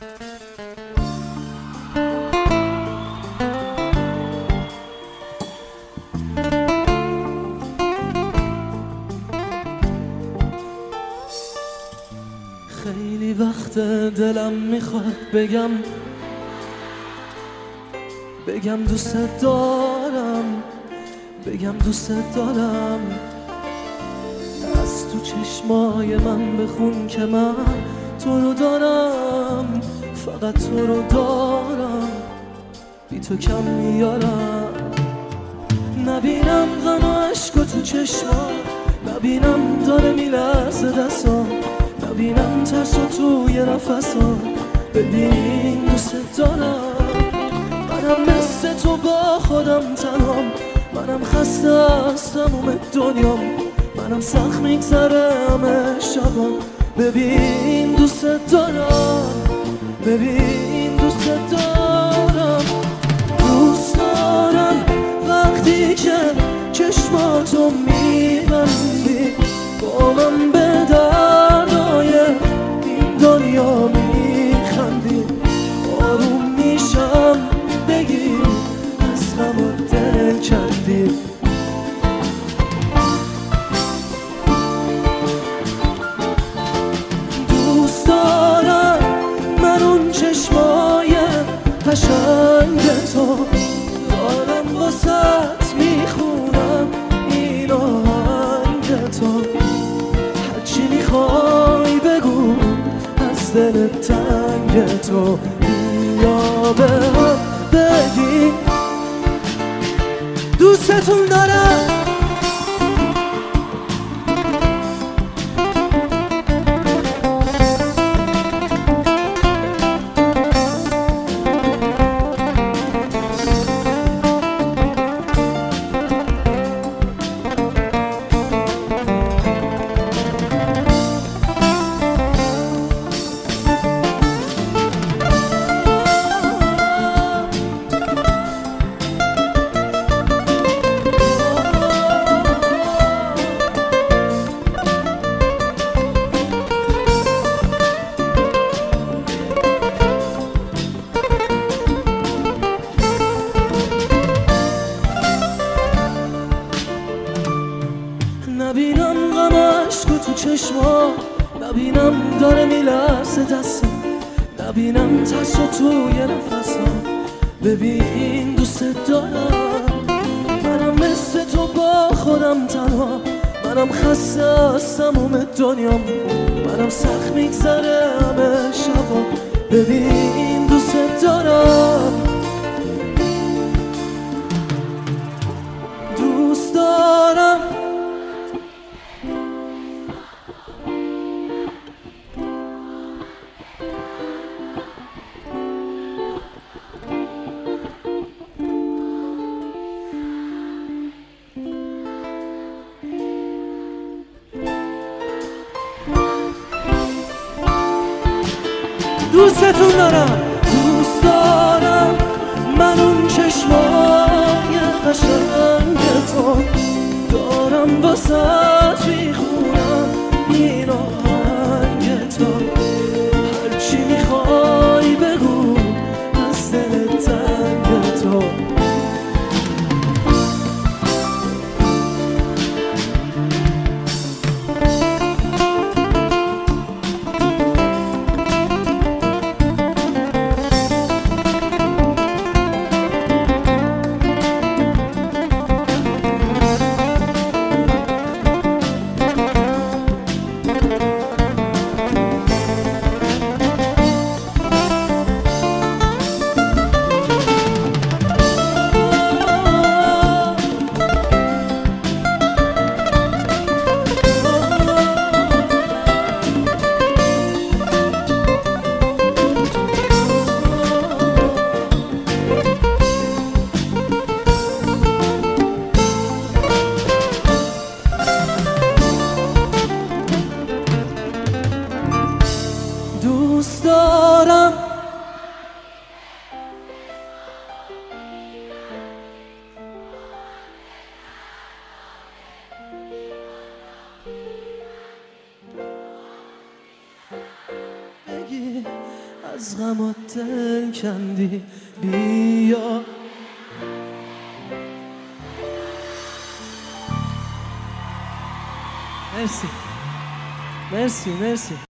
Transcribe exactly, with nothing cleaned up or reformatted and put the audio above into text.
خیلی وقت دلم میخواد بگم بگم دوست دارم بگم دوست دارم از تو چشمای من بخون که من تو رو دارم، فقط تو رو دارم، بی تو کم میارم. نبینم غم و عشق تو چشما، نبینم داره میلرزه دستام، نبینم ترس و توی نفسام، ببین دوست دارم. منم مثل تو با خودم تنهام، منم خسته از تموم دنیام، منم سخت میگذره همه شبام، ببین دوست دارم، ببین دوست دارم. دوست دارم وقتی که چشماتو میبندی، با من به دردای این دنیا میخندی، آروم میشم بگی از غم و دل کردی. دوست دارم من اون چشمای قشنگ تو، دارم واسط میخونم این آهنگ تو، هرچی میخوای بگو از دل تنگ تو، بیا به هم بگی دوستتون دارم. نبینم غم عشق تو چشما، نبینم داره میلرزه دستم، نبینم ترس و توی نفسم، ببین دوست دارم. منم مثل تو با خودم تنها، منم خسته از تموم دنیام، منم سخت میگذره همه شبا، ببین دوست دارم. دوست دارم دوستتون دارم. دوست دارم من اون چشمای قشنگ تو، دارم واسط میخونم این آهنگ تو، هرچی میخوای بگو از دل تنگ تو. دوست دارم بگی از از غمات دل کندی بیا. مرسی مرسی مرسی